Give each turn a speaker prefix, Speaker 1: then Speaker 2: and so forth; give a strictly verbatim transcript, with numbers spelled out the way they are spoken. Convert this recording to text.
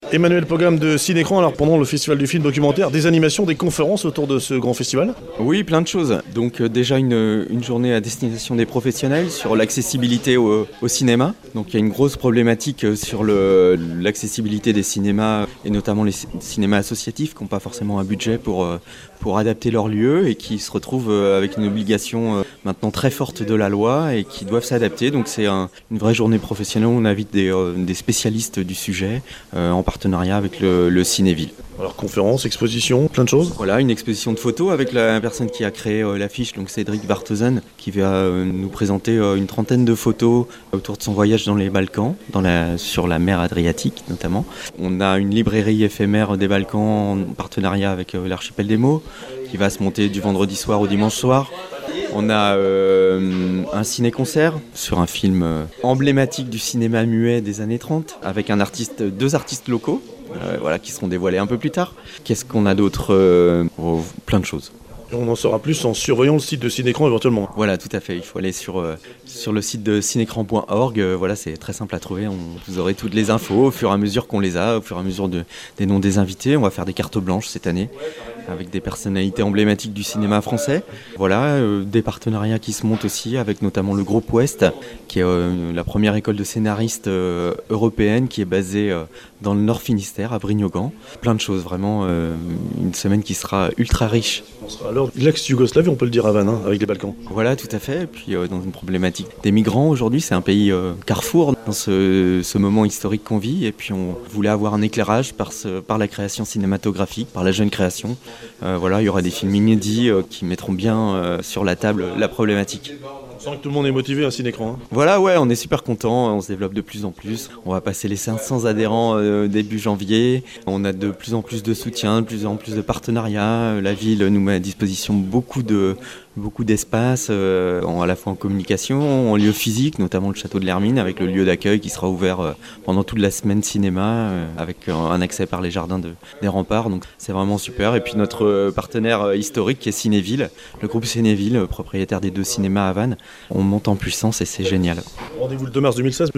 Speaker 1: Emmanuel Pogam de Cinécran, alors pendant le festival du film documentaire, des animations, des conférences autour de ce grand festival?
Speaker 2: Oui, plein de choses. Donc euh, déjà une, une journée à destination des professionnels sur l'accessibilité au, au cinéma. Donc il y a une grosse problématique sur le, l'accessibilité des cinémas et notamment les cinémas associatifs qui n'ont pas forcément un budget pour, pour adapter leur lieu et qui se retrouvent avec une obligation maintenant très forte de la loi et qui doivent s'adapter. Donc c'est un, une vraie journée professionnelle. On invite des, des spécialistes du sujet euh, en partenariat avec le, le Cinéville.
Speaker 1: Alors conférences, expositions, plein de choses.
Speaker 2: Voilà, une exposition de photos avec la personne qui a créé euh, l'affiche, donc Cédric Barthosen, qui va euh, nous présenter euh, une trentaine de photos autour de son voyage dans les Balkans, dans la, sur la mer Adriatique notamment. On a une librairie éphémère des Balkans en partenariat avec euh, l'Archipel des Mots, qui va se monter du vendredi soir au dimanche soir. On a euh, un ciné-concert sur un film euh, emblématique du cinéma muet des années trente, avec un artiste, deux artistes locaux, euh, voilà, qui seront dévoilés un peu plus tard. Qu'est-ce qu'on a d'autre euh, oh, plein de choses.
Speaker 1: Et on en saura plus en surveillant le site de Cinécran éventuellement.
Speaker 2: Voilà, tout à fait. Il faut aller sur, euh, sur le site de cinécran point org. Euh, voilà, c'est très simple à trouver. On, vous aurez toutes les infos au fur et à mesure qu'on les a, au fur et à mesure de, des noms des invités. On va faire des cartes blanches cette année avec des personnalités emblématiques du cinéma français. Voilà, euh, des partenariats qui se montent aussi avec notamment le Groupe Ouest, qui est euh, la première école de scénaristes euh, européenne qui est basée euh, dans le Nord Finistère, à Brignogan. Plein de choses, vraiment euh, une semaine qui sera ultra riche.
Speaker 1: Alors, l'ex-Yougoslavie, on peut le dire à Vannes, hein, avec les Balkans.
Speaker 2: Voilà, tout à fait. Et puis, euh, dans une problématique des migrants, aujourd'hui, c'est un pays euh, carrefour dans ce, ce moment historique qu'on vit. Et puis, on voulait avoir un éclairage par, ce, par la création cinématographique, par la jeune création. Euh, voilà, il y aura des films inédits euh, qui mettront bien euh, sur la table la problématique.
Speaker 1: On sent que tout le monde est motivé à Cinécran. Hein.
Speaker 2: Voilà, ouais, on est super content, on se développe de plus en plus. On va passer les cinq cents adhérents euh, début janvier. On a de plus en plus de soutien, de plus en plus de partenariats. La ville nous met à disposition beaucoup de beaucoup d'espace, euh, à la fois en communication, en lieu physique, notamment le château de l'Hermine, avec le lieu d'accueil qui sera ouvert euh, pendant toute la semaine cinéma, euh, avec euh, un accès par les jardins de, des remparts. Donc c'est vraiment super. Et puis notre euh, partenaire euh, historique qui est Cinéville, le groupe Cinéville, euh, propriétaire des deux cinémas à Vannes, on monte en puissance et c'est génial.
Speaker 1: Rendez-vous le deux mars deux mille seize.